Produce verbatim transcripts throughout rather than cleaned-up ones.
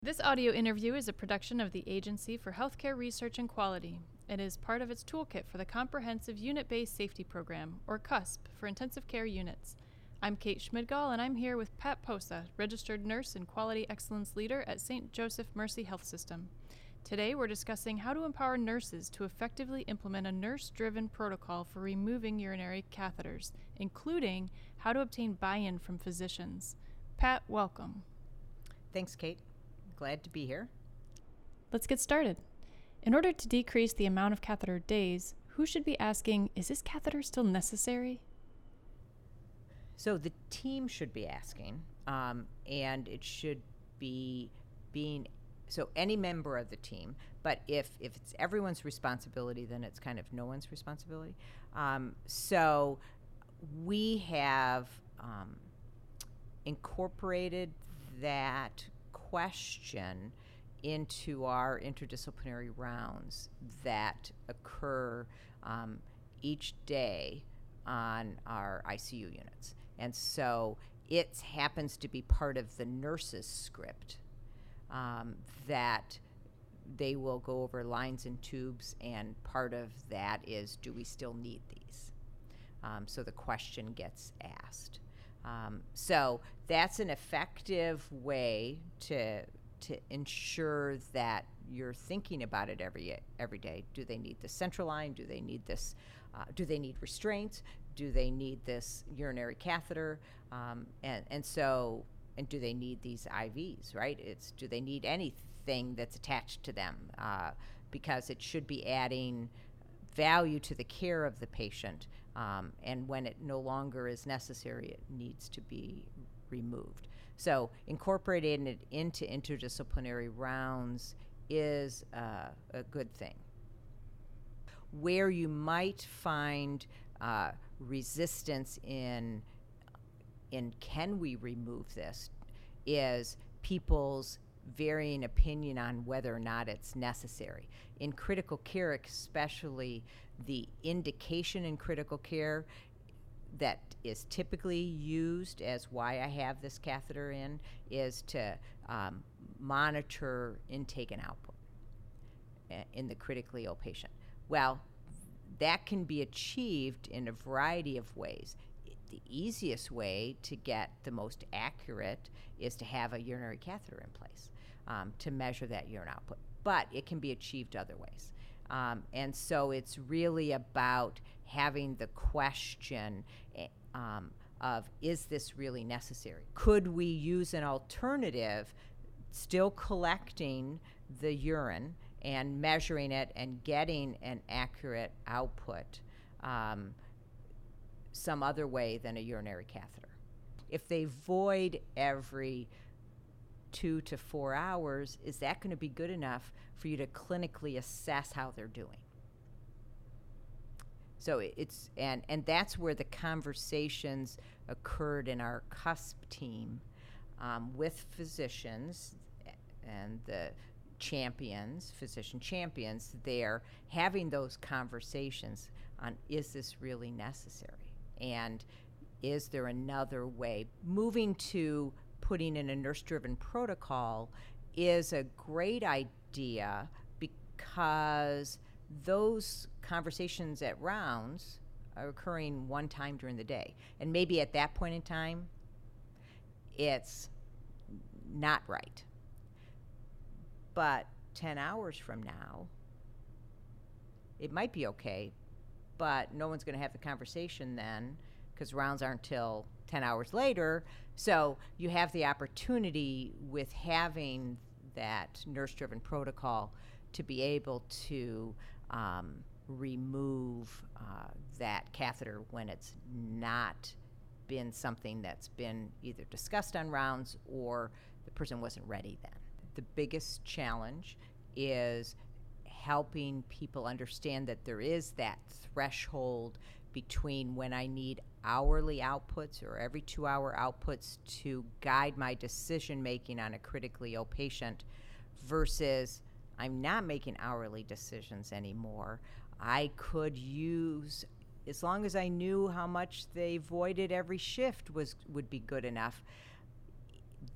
This audio interview is a production of the Agency for Healthcare Research and Quality. It is part of its toolkit for the Comprehensive Unit-Based Safety Program, or CUSP, for intensive care units. I'm Kate Schmidgall, and I'm here with Pat Posa, Registered Nurse and Quality Excellence Leader at Saint Joseph Mercy Health System. Today, we're discussing how to empower nurses to effectively implement a nurse-driven protocol for removing urinary catheters, including how to obtain buy-in from physicians. Pat, welcome. Thanks, Kate. Glad to be here. Let's get started. In order to decrease the amount of catheter days, who should be asking, is this catheter still necessary? So the team should be asking, um, and it should be being, so any member of the team, but if, if it's everyone's responsibility, then it's kind of no one's responsibility. Um, so we have um, incorporated that question into our interdisciplinary rounds that occur um, each day on our I C U units. And so it happens to be part of the nurse's script um, that they will go over lines and tubes, and part of that is, do we still need these? Um, so the question gets asked. Um, so that's an effective way to to ensure that you're thinking about it every every day. Do they need this central line? Do they need this? Uh, do they need restraints? Do they need this urinary catheter? Um, and and so and do they need these I Vs? Right? It's do they need anything that's attached to them? Uh, because it should be adding value to the care of the patient. Um, and when it no longer is necessary, it needs to be removed. So incorporating it into interdisciplinary rounds is uh, a good thing. Where you might find uh, resistance in, in can we remove this is people's varying opinion on whether or not it's necessary. In critical care, especially, the indication in critical care that is typically used as why I have this catheter in is to um, monitor intake and output in the critically ill patient. Well, that can be achieved in a variety of ways. The easiest way to get the most accurate is to have a urinary catheter in place um, to measure that urine output, but it can be achieved other ways. Um, and so it's really about having the question um, of, is this really necessary? Could we use an alternative, still collecting the urine and measuring it and getting an accurate output um, some other way than a urinary catheter? If they void every two to four hours, is that going to be good enough for you to clinically assess how they're doing? So it's, and, and that's where the conversations occurred in our CUSP team um, with physicians and the champions, physician champions there, having those conversations on, is this really necessary? And is there another way? Moving to putting in a nurse-driven protocol is a great idea because those conversations at rounds are occurring one time during the day. And maybe at that point in time, it's not right. But ten hours from now, it might be okay, but no one's going to have the conversation then because rounds aren't till ten hours later. So you have the opportunity with having that nurse-driven protocol to be able to um, remove uh, that catheter when it's not been something that's been either discussed on rounds or the person wasn't ready then. The biggest challenge is helping people understand that there is that threshold between when I need hourly outputs or every two hour outputs to guide my decision making on a critically ill patient versus I'm not making hourly decisions anymore. I could use, as long as I knew how much they voided every shift was would be good enough.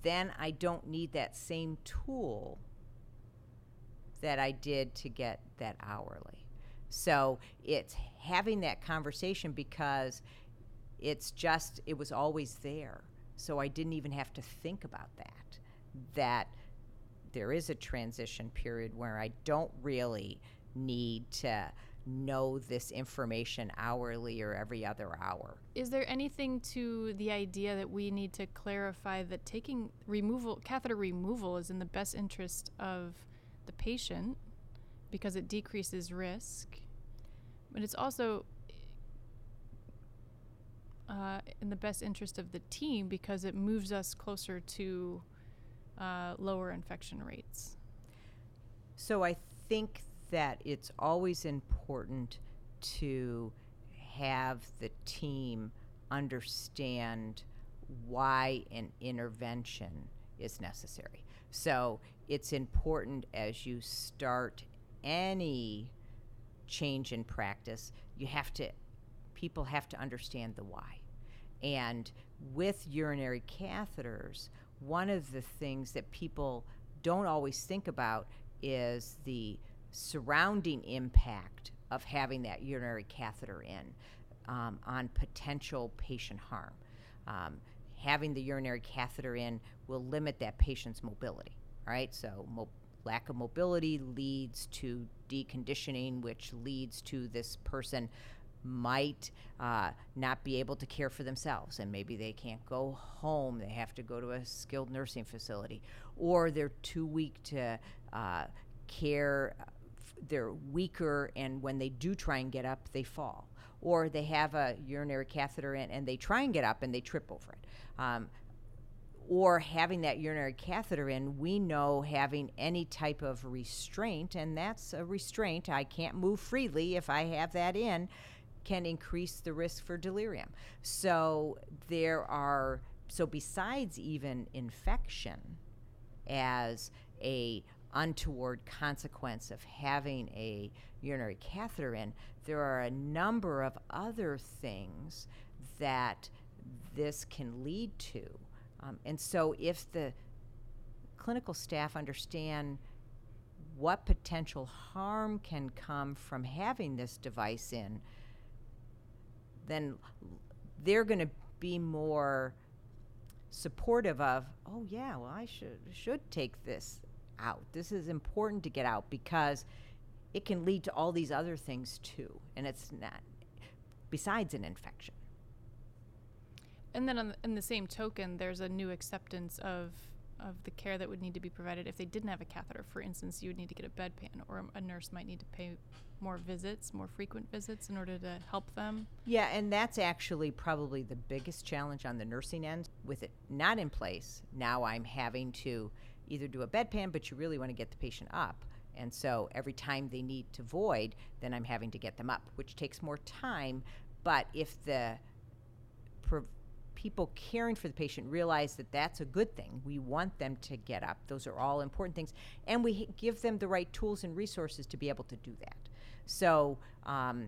then I don't need that same tool that I did to get that hourly. So it's having that conversation because it's just, it was always there. So I didn't even have to think about that, that there is a transition period where I don't really need to know this information hourly or every other hour. Is there anything to the idea that we need to clarify that taking removal, catheter removal, is in the best interest of the patient because it decreases risk, but it's also uh, in the best interest of the team because it moves us closer to uh, lower infection rates? So I think that it's always important to have the team understand why an intervention is necessary. So it's important as you start any change in practice, you have to, people have to understand the why. And with urinary catheters, one of the things that people don't always think about is the surrounding impact of having that urinary catheter in um, on potential patient harm. Um, having the urinary catheter in will limit that patient's mobility, right? So mo- lack of mobility leads to deconditioning, which leads to this person might uh, not be able to care for themselves, and maybe they can't go home. They have to go to a skilled nursing facility, or they're too weak to uh, care. They're weaker, and when they do try and get up, they fall. Or they have a urinary catheter in, and they try and get up, and they trip over it. Um, or having that urinary catheter in, we know having any type of restraint, and that's a restraint, I can't move freely if I have that in, can increase the risk for delirium. So there are, so besides even infection as a untoward consequence of having a urinary catheter in, there are a number of other things that this can lead to. Um, and so if the clinical staff understand what potential harm can come from having this device in, then they're going to be more supportive of, oh yeah, well I should should take this out. This is important to get out because it can lead to all these other things too, and it's not, besides an infection. And then on the, in the same token, there's a new acceptance of of the care that would need to be provided if they didn't have a catheter. For instance, you would need to get a bedpan, or a nurse might need to pay more visits, more frequent visits in order to help them. Yeah, and that's actually probably the biggest challenge on the nursing end. With it not in place, now I'm having to either do a bedpan, but you really want to get the patient up. And so every time they need to void, then I'm having to get them up, which takes more time. But if the pro- people caring for the patient realize that that's a good thing, we want them to get up, those are all important things, and we h- give them the right tools and resources to be able to do that. So um,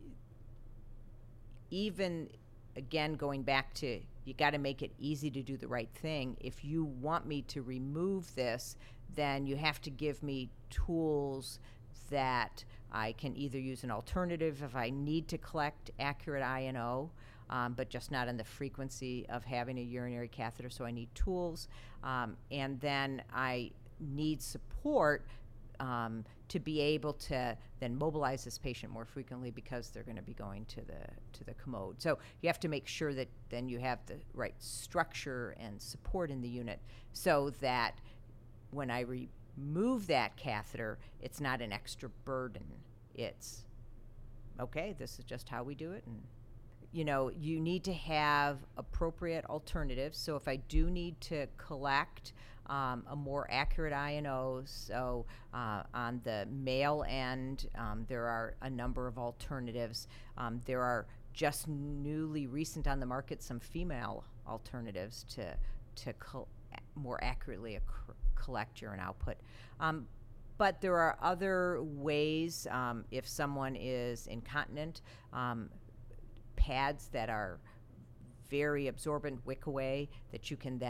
even, again, going back to, you got to make it easy to do the right thing. If you want me to remove this, then you have to give me tools that I can either use an alternative if I need to collect accurate I N O, um, but just not in the frequency of having a urinary catheter, so I need tools. Um, and then I need support um, to be able to then mobilize this patient more frequently because they're going to be going to the to the commode. So you have to make sure that then you have the right structure and support in the unit so that when I remove that catheter, it's not an extra burden. It's, okay, this is just how we do it. And, you know, you need to have appropriate alternatives. So if I do need to collect um, a more accurate I N O, so uh, on the male end, um, there are a number of alternatives. Um, there are just newly recent on the market some female alternatives to, to col- more accurately occur- collect urine output. Um, but there are other ways, um, if someone is incontinent, um, pads that are very absorbent, wick away, that you can then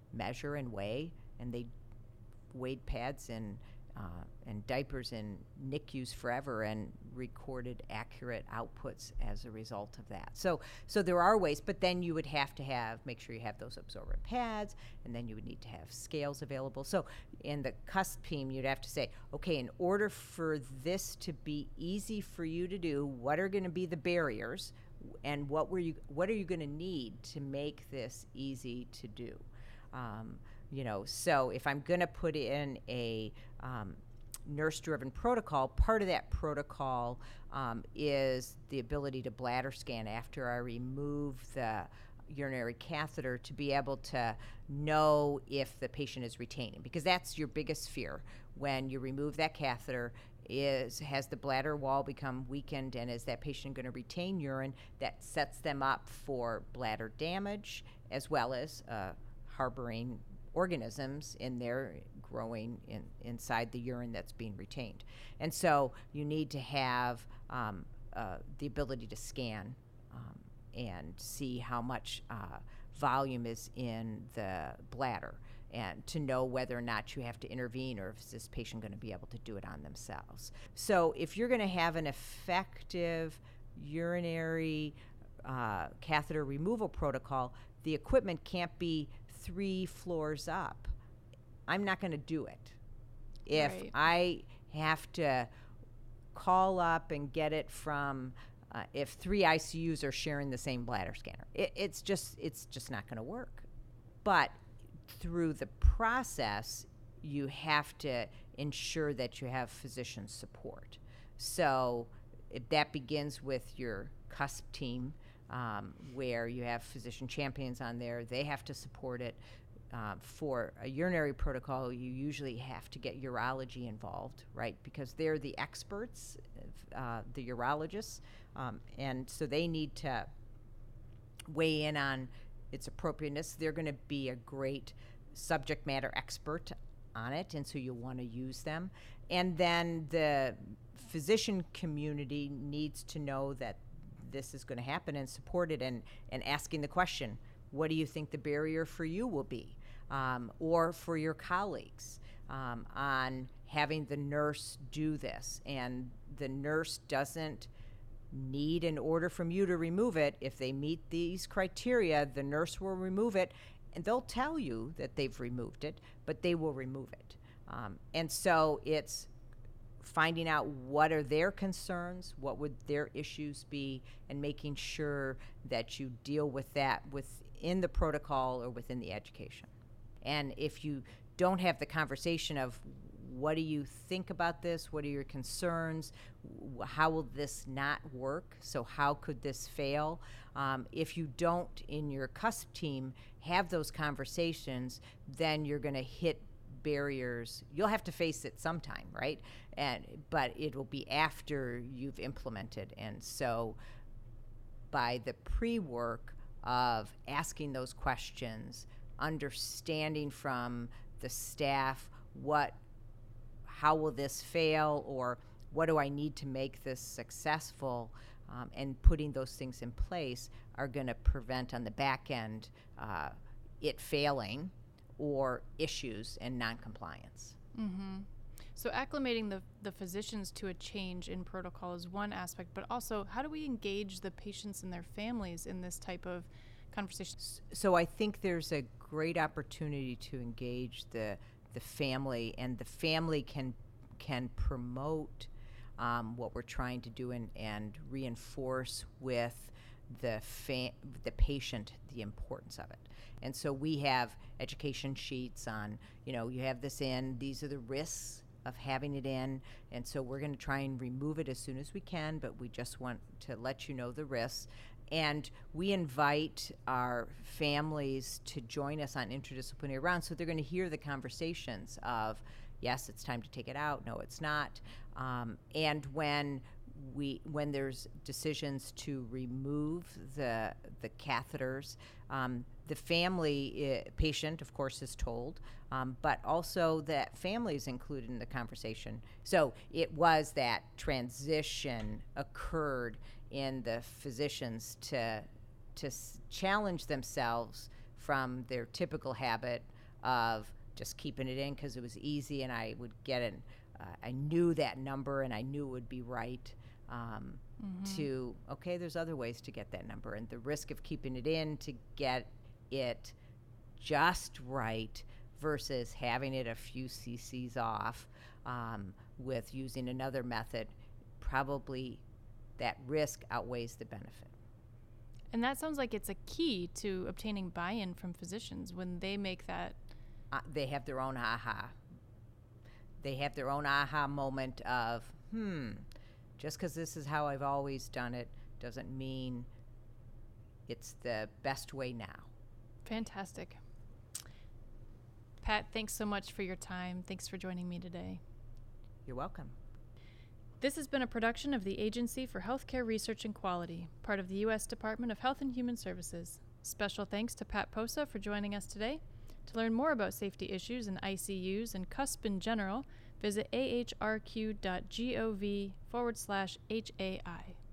measure and weigh, and they weighed pads and uh, and diapers in N I C Us forever and recorded accurate outputs as a result of that. So so there are ways, but then you would have to have, make sure you have those absorbent pads, and then you would need to have scales available. So in the CUSP team, you'd have to say, okay, in order for this to be easy for you to do, what are going to be the barriers, and what were you what are you going to need to make this easy to do? Um, you know, so if I'm going to put in a um, nurse-driven protocol, part of that protocol um, is the ability to bladder scan after I remove the urinary catheter to be able to know if the patient is retaining, because that's your biggest fear when you remove that catheter. Is has the bladder wall become weakened, and is that patient going to retain urine that sets them up for bladder damage as well as uh, harboring organisms in there growing in, inside the urine that's being retained. And so you need to have um, uh, the ability to scan um, and see how much uh, volume is in the bladder, and to know whether or not you have to intervene, or if is this patient going to be able to do it on themselves. So if you're going to have an effective urinary uh, catheter removal protocol, the equipment can't be three floors up. I'm not going to do it. If Right. I have to call up and get it from, uh, if three I C Us are sharing the same bladder scanner, it, it's just it's just not going to work. But through the process, you have to ensure that you have physician support. So if that begins with your CUSP team, um, where you have physician champions on there. They have to support it. Uh, for a urinary protocol, you usually have to get urology involved, right? Because they're the experts, uh, the urologists, um, and so they need to weigh in on its appropriateness. They're going to be a great subject matter expert on it, and so you'll want to use them. And then the physician community needs to know that this is going to happen and support it, and, and asking the question, what do you think the barrier for you will be, um, or for your colleagues, um, on having the nurse do this? And the nurse doesn't need an order from you to remove it. If they meet these criteria, the nurse will remove it, and they'll tell you that they've removed it, but they will remove it. Um, and so it's finding out what are their concerns, what would their issues be, and making sure that you deal with that within the protocol or within the education. And if you don't have the conversation of what do you think about this, what are your concerns, how will this not work, so how could this fail, um, if you don't in your CUSP team have those conversations, then you're going to hit barriers. You'll have to face it sometime, right? And but it will be after you've implemented. And so by the pre-work of asking those questions, understanding from the staff what how will this fail, or what do I need to make this successful, um, and putting those things in place are going to prevent on the back end uh, it failing or issues and noncompliance. Mm-hmm. So acclimating the, the physicians to a change in protocol is one aspect, but also how do we engage the patients and their families in this type of conversation? So I think there's a great opportunity to engage the the family, and the family can can promote um, what we're trying to do, and, and reinforce with the fa- the patient the importance of it. And so we have education sheets on, you know, you have this in, these are the risks of having it in, and so we're going to try and remove it as soon as we can, but we just want to let you know the risks. And we invite our families to join us on interdisciplinary rounds, so they're going to hear the conversations of, yes, it's time to take it out, no, it's not. Um, and when we when there's decisions to remove the the catheters, um, the family uh, patient, of course, is told, um, but also that family is included in the conversation. So it was that transition occurred in the physicians to to s- challenge themselves from their typical habit of just keeping it in because it was easy and I would get it. Uh, I knew that number and I knew it would be right. Um, Mm-hmm. To, okay, there's other ways to get that number. And the risk of keeping it in to get it just right versus having it a few cc's off um, with using another method, probably that risk outweighs the benefit. And that sounds like it's a key to obtaining buy-in from physicians when they make that. Uh, they have their own aha. They have their own aha moment of, hmm, just because this is how I've always done it doesn't mean it's the best way now. Fantastic. Pat, thanks so much for your time. Thanks for joining me today. You're welcome. This has been a production of the Agency for Healthcare Research and Quality, part of the U S Department of Health and Human Services. Special thanks to Pat Posa for joining us today. To learn more about safety issues in I C Us and CUSP in general, visit ahrq.gov forward slash HAI.